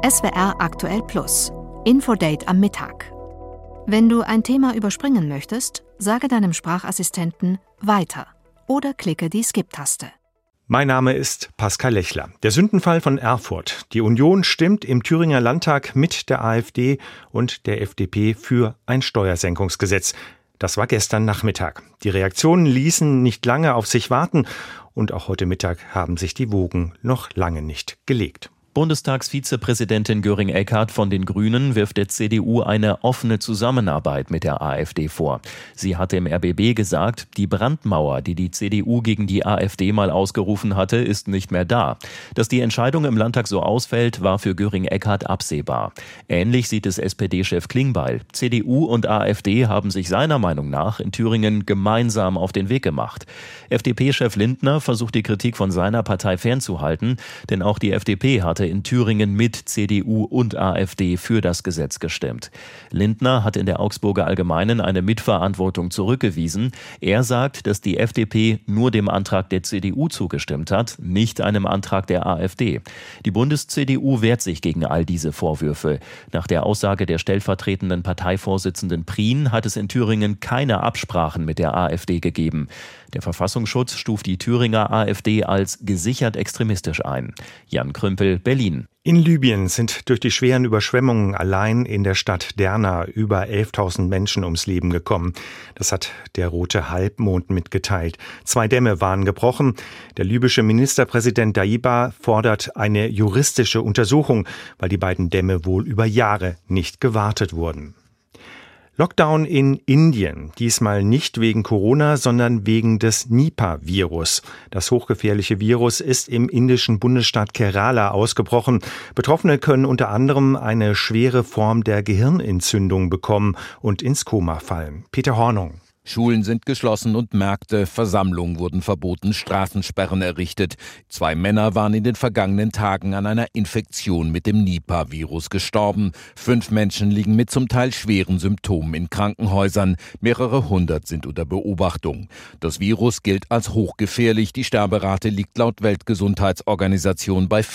SWR Aktuell Plus. Infodate am Mittag. Wenn du ein Thema überspringen möchtest, sage deinem Sprachassistenten weiter oder klicke die Skip-Taste. Mein Name ist Pascal Lechler. Der Sündenfall von Erfurt. Die Union stimmt im Thüringer Landtag mit der AfD und der FDP für ein Steuersenkungsgesetz. Das war gestern Nachmittag. Die Reaktionen ließen nicht lange auf sich warten und auch heute Mittag haben sich die Wogen noch lange nicht gelegt. Bundestagsvizepräsidentin Göring-Eckardt von den Grünen wirft der CDU eine offene Zusammenarbeit mit der AfD vor. Sie hatte im RBB gesagt, die Brandmauer, die die CDU gegen die AfD mal ausgerufen hatte, ist nicht mehr da. Dass die Entscheidung im Landtag so ausfällt, war für Göring-Eckardt absehbar. Ähnlich sieht es SPD-Chef Klingbeil. CDU und AfD haben sich seiner Meinung nach in Thüringen gemeinsam auf den Weg gemacht. FDP-Chef Lindner versucht die Kritik von seiner Partei fernzuhalten, denn auch die FDP hatte in Thüringen mit CDU und AfD für das Gesetz gestimmt. Lindner hat in der Augsburger Allgemeinen eine Mitverantwortung zurückgewiesen. Er sagt, dass die FDP nur dem Antrag der CDU zugestimmt hat, nicht einem Antrag der AfD. Die Bundes-CDU wehrt sich gegen all diese Vorwürfe. Nach der Aussage der stellvertretenden Parteivorsitzenden Prien hat es in Thüringen keine Absprachen mit der AfD gegeben. Der Verfassungsschutz stuft die Thüringer AfD als gesichert extremistisch ein. Jan Krümpel, Berlin. In Libyen sind durch die schweren Überschwemmungen allein in der Stadt Derna über 11.000 Menschen ums Leben gekommen. Das hat der Rote Halbmond mitgeteilt. 2 Dämme waren gebrochen. Der libysche Ministerpräsident Daiba fordert eine juristische Untersuchung, weil die beiden Dämme wohl über Jahre nicht gewartet wurden. Lockdown in Indien, diesmal nicht wegen Corona, sondern wegen des Nipah-Virus. Das hochgefährliche Virus ist im indischen Bundesstaat Kerala ausgebrochen. Betroffene können unter anderem eine schwere Form der Gehirnentzündung bekommen und ins Koma fallen. Peter Hornung. Schulen sind geschlossen und Märkte, Versammlungen wurden verboten, Straßensperren errichtet. 2 Männer waren in den vergangenen Tagen an einer Infektion mit dem Nipah-Virus gestorben. 5 Menschen liegen mit zum Teil schweren Symptomen in Krankenhäusern. Mehrere hundert sind unter Beobachtung. Das Virus gilt als hochgefährlich. Die Sterberate liegt laut Weltgesundheitsorganisation bei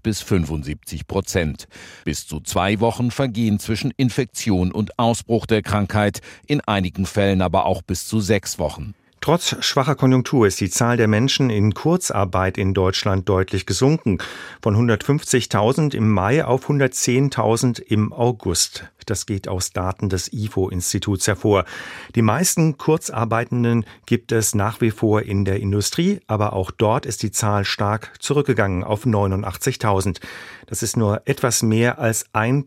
40-75%. Bis zu 2 Wochen vergehen zwischen Infektion und Ausbruch der Krankheit, in einigen Fällen aber auch bis zu 6 Wochen. Trotz schwacher Konjunktur ist die Zahl der Menschen in Kurzarbeit in Deutschland deutlich gesunken. Von 150.000 im Mai auf 110.000 im August. Das geht aus Daten des IFO-Instituts hervor. Die meisten Kurzarbeitenden gibt es nach wie vor in der Industrie, aber auch dort ist die Zahl stark zurückgegangen auf 89.000. Das ist nur etwas mehr als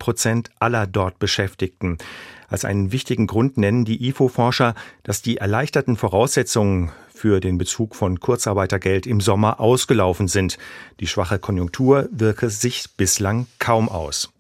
1% aller dort Beschäftigten. Als einen wichtigen Grund nennen die IFO-Forscher, dass die erleichterten Voraussetzungen für den Bezug von Kurzarbeitergeld im Sommer ausgelaufen sind. Die schwache Konjunktur wirke sich bislang kaum aus.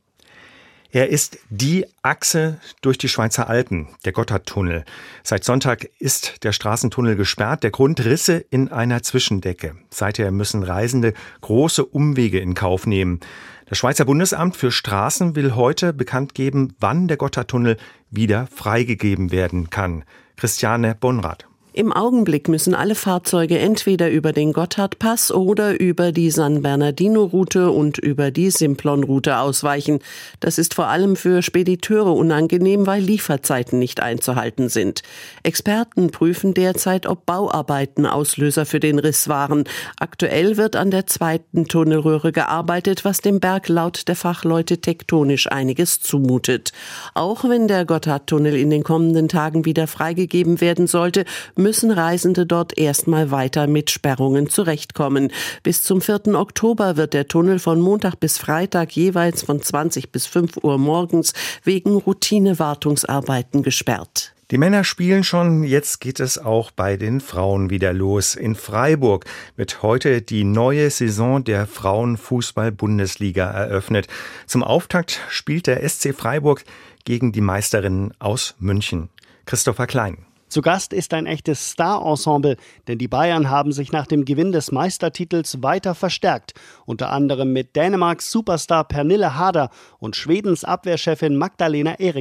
Er ist die Achse durch die Schweizer Alpen, der Gotthardtunnel. Seit Sonntag ist der Straßentunnel gesperrt, der Grund Risse in einer Zwischendecke. Seither müssen Reisende große Umwege in Kauf nehmen. Das Schweizer Bundesamt für Straßen will heute bekannt geben, wann der Gotthardtunnel wieder freigegeben werden kann. Christiane Bonrath. Im Augenblick müssen alle Fahrzeuge entweder über den Gotthardpass oder über die San Bernardino-Route und über die Simplon-Route ausweichen. Das ist vor allem für Spediteure unangenehm, weil Lieferzeiten nicht einzuhalten sind. Experten prüfen derzeit, ob Bauarbeiten Auslöser für den Riss waren. Aktuell wird an der 2. Tunnelröhre gearbeitet, was dem Berg laut der Fachleute tektonisch einiges zumutet. Auch wenn der Gotthardtunnel in den kommenden Tagen wieder freigegeben werden sollte, müssen Reisende dort erstmal weiter mit Sperrungen zurechtkommen. Bis zum 4. Oktober wird der Tunnel von Montag bis Freitag jeweils von 20 bis 5 Uhr morgens wegen Routinewartungsarbeiten gesperrt. Die Männer spielen schon, jetzt geht es auch bei den Frauen wieder los. In Freiburg wird heute die neue Saison der Frauenfußball-Bundesliga eröffnet. Zum Auftakt spielt der SC Freiburg gegen die Meisterinnen aus München. Christopher Klein. Zu Gast ist ein echtes Star-Ensemble, denn die Bayern haben sich nach dem Gewinn des Meistertitels weiter verstärkt. Unter anderem mit Dänemarks Superstar Pernille Harder und Schwedens Abwehrchefin Magdalena Eriksson.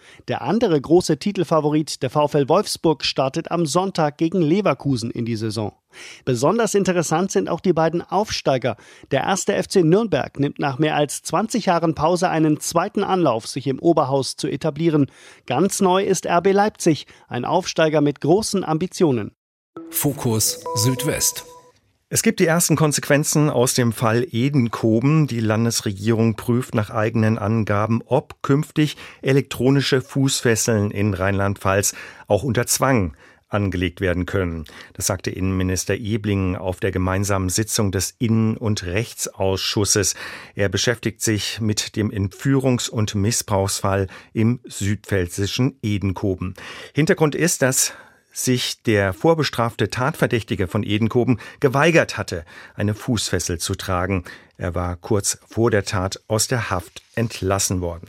Der andere große Titelfavorit, der VfL Wolfsburg, startet am Sonntag gegen Leverkusen in die Saison. Besonders interessant sind auch die beiden Aufsteiger. Der 1. FC Nürnberg nimmt nach mehr als 20 Jahren Pause einen zweiten Anlauf, sich im Oberhaus zu etablieren. Ganz neu ist RB Leipzig, ein Aufsteiger mit großen Ambitionen. Fokus Südwest. Es gibt die ersten Konsequenzen aus dem Fall Edenkoben. Die Landesregierung prüft nach eigenen Angaben, ob künftig elektronische Fußfesseln in Rheinland-Pfalz auch unter Zwang angelegt werden können. Das sagte Innenminister Ebling auf der gemeinsamen Sitzung des Innen- und Rechtsausschusses. Er beschäftigt sich mit dem Entführungs- und Missbrauchsfall im südpfälzischen Edenkoben. Hintergrund ist, dass sich der vorbestrafte Tatverdächtige von Edenkoben geweigert hatte, eine Fußfessel zu tragen. Er war kurz vor der Tat aus der Haft entlassen worden.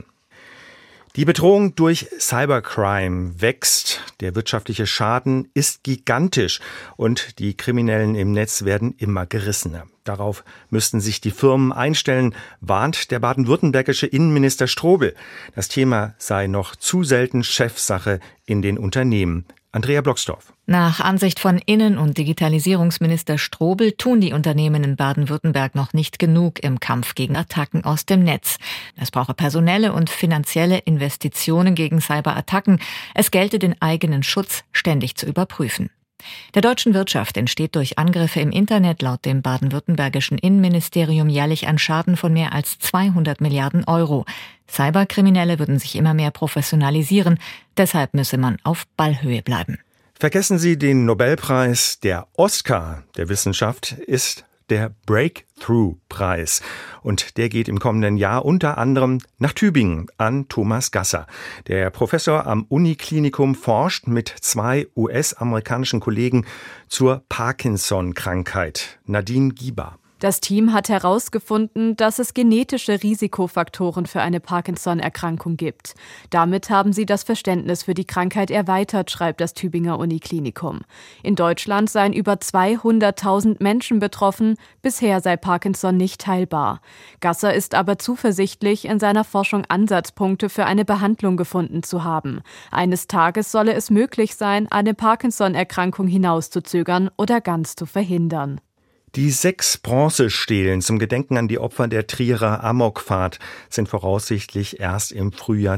Die Bedrohung durch Cybercrime wächst. Der wirtschaftliche Schaden ist gigantisch und die Kriminellen im Netz werden immer gerissener. Darauf müssten sich die Firmen einstellen, warnt der baden-württembergische Innenminister Strobel. Das Thema sei noch zu selten Chefsache in den Unternehmen. Andrea Blocksdorf. Nach Ansicht von Innen- und Digitalisierungsminister Strobel tun die Unternehmen in Baden-Württemberg noch nicht genug im Kampf gegen Attacken aus dem Netz. Es brauche personelle und finanzielle Investitionen gegen Cyberattacken. Es gelte, den eigenen Schutz ständig zu überprüfen. Der deutschen Wirtschaft entsteht durch Angriffe im Internet laut dem baden-württembergischen Innenministerium jährlich ein Schaden von mehr als 200 Milliarden Euro. Cyberkriminelle würden sich immer mehr professionalisieren. Deshalb müsse man auf Ballhöhe bleiben. Vergessen Sie den Nobelpreis. Der Oscar der Wissenschaft ist der Breakthrough-Preis. Und der geht im kommenden Jahr unter anderem nach Tübingen an Thomas Gasser. Der Professor am Uniklinikum forscht mit 2 US-amerikanischen Kollegen zur Parkinson-Krankheit. Nadine Gieber. Das Team hat herausgefunden, dass es genetische Risikofaktoren für eine Parkinson-Erkrankung gibt. Damit haben sie das Verständnis für die Krankheit erweitert, schreibt das Tübinger Uniklinikum. In Deutschland seien über 200.000 Menschen betroffen. Bisher sei Parkinson nicht heilbar. Gasser ist aber zuversichtlich, in seiner Forschung Ansatzpunkte für eine Behandlung gefunden zu haben. Eines Tages solle es möglich sein, eine Parkinson-Erkrankung hinauszuzögern oder ganz zu verhindern. Die 6 Bronzestelen zum Gedenken an die Opfer der Trierer Amokfahrt sind voraussichtlich erst im Frühjahr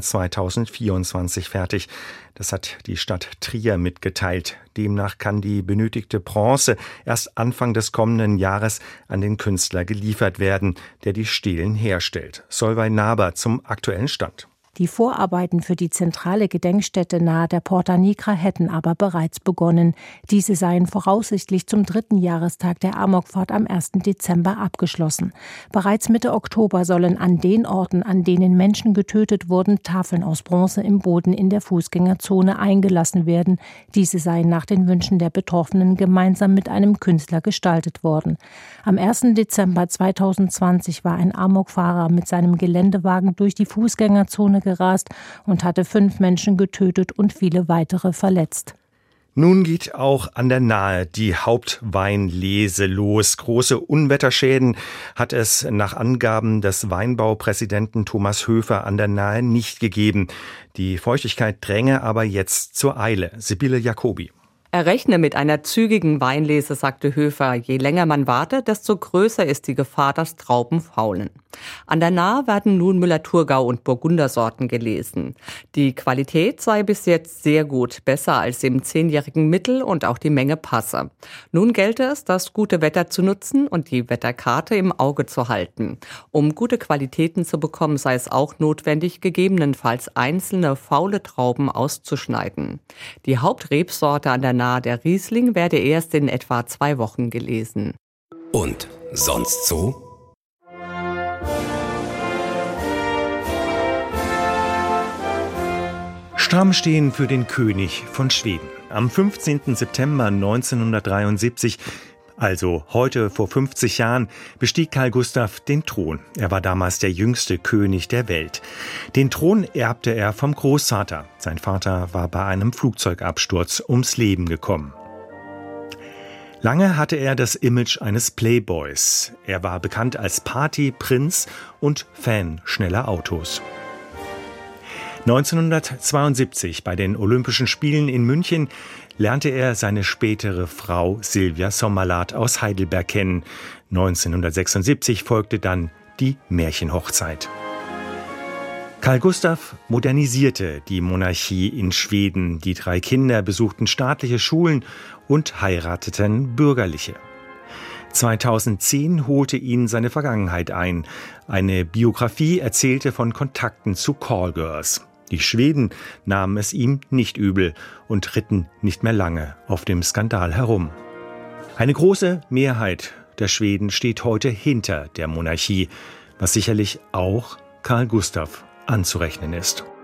2024 fertig. Das hat die Stadt Trier mitgeteilt. Demnach kann die benötigte Bronze erst Anfang des kommenden Jahres an den Künstler geliefert werden, der die Stelen herstellt. Solveig Naber zum aktuellen Stand. Die Vorarbeiten für die zentrale Gedenkstätte nahe der Porta Nigra hätten aber bereits begonnen. Diese seien voraussichtlich zum 3. Jahrestag der Amokfahrt am 1. Dezember abgeschlossen. Bereits Mitte Oktober sollen an den Orten, an denen Menschen getötet wurden, Tafeln aus Bronze im Boden in der Fußgängerzone eingelassen werden. Diese seien nach den Wünschen der Betroffenen gemeinsam mit einem Künstler gestaltet worden. Am 1. Dezember 2020 war ein Amokfahrer mit seinem Geländewagen durch die Fußgängerzone gerast und hatte 5 Menschen getötet und viele weitere verletzt. Nun geht auch an der Nahe die Hauptweinlese los. Große Unwetterschäden hat es nach Angaben des Weinbaupräsidenten Thomas Höfer an der Nahe nicht gegeben. Die Feuchtigkeit dränge aber jetzt zur Eile. Sibylle Jacobi. Er rechne mit einer zügigen Weinlese, sagte Höfer. Je länger man wartet, desto größer ist die Gefahr, dass Trauben faulen. An der Nahe werden nun Müller-Thurgau und Burgundersorten gelesen. Die Qualität sei bis jetzt sehr gut, besser als im 10-jährigen Mittel und auch die Menge passe. Nun gelte es, das gute Wetter zu nutzen und die Wetterkarte im Auge zu halten. Um gute Qualitäten zu bekommen, sei es auch notwendig, gegebenenfalls einzelne faule Trauben auszuschneiden. Die Hauptrebsorte an der Nahe, der Riesling, werde erst in etwa 2 Wochen gelesen. Und sonst so? Stramm stehen für den König von Schweden. Am 15. September 1973, also heute vor 50 Jahren, bestieg Carl Gustaf den Thron. Er war damals der jüngste König der Welt. Den Thron erbte er vom Großvater. Sein Vater war bei einem Flugzeugabsturz ums Leben gekommen. Lange hatte er das Image eines Playboys. Er war bekannt als Partyprinz und Fan schneller Autos. 1972 bei den Olympischen Spielen in München lernte er seine spätere Frau Sylvia Sommerlath aus Heidelberg kennen. 1976 folgte dann die Märchenhochzeit. Carl Gustaf modernisierte die Monarchie in Schweden. Die 3 Kinder besuchten staatliche Schulen und heirateten bürgerliche. 2010 holte ihn seine Vergangenheit ein. Eine Biografie erzählte von Kontakten zu Callgirls. Die Schweden nahmen es ihm nicht übel und ritten nicht mehr lange auf dem Skandal herum. Eine große Mehrheit der Schweden steht heute hinter der Monarchie, was sicherlich auch Carl Gustaf anzurechnen ist.